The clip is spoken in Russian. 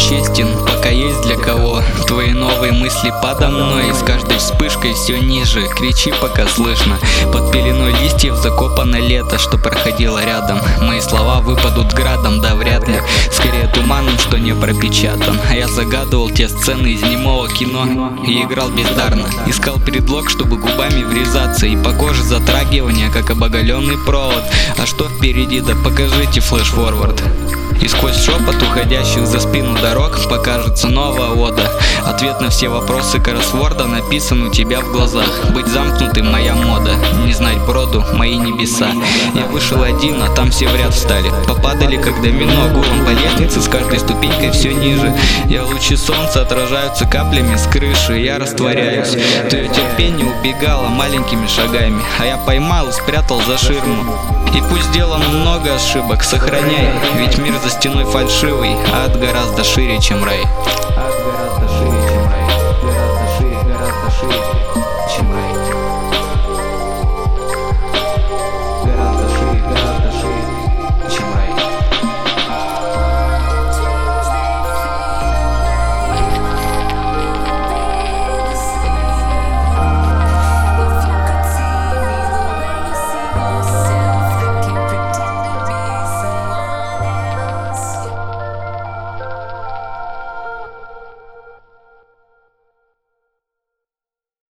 честен, пока есть для кого. Твои новые мысли подо мной, с каждой вспышкой все ниже. Кричи, пока слышно. Под пеленой листьев закопано лето, что проходило рядом. Мои слова выпадут градом, да вряд ли. Скорее туманом, что не пропечатан. А я загадывал те сцены из немого кино и играл бездарно. Искал предлог, чтобы губами врезаться, и по коже затрагивания, как обоголенный провод. А что впереди, да покажите флэш-форвард. И сквозь шепот уходящих за спину дорог покажется новая ода. Ответ на все вопросы кроссворда написан у тебя в глазах. Быть замкнутым — моя мода, не знать броду — мои небеса. Я вышел один, а там все в ряд встали. Попадали, как домино, гулом по лестнице, с каждой ступенькой все ниже. Я лучи солнца отражаются каплями с крыши, я растворяюсь. Твое терпение убегало маленькими шагами, а я поймал и спрятал за ширму. И пусть сделано много ошибок, сохраняй, ведь мир за стеной фальшивый, а ад гораздо шире, чем рай.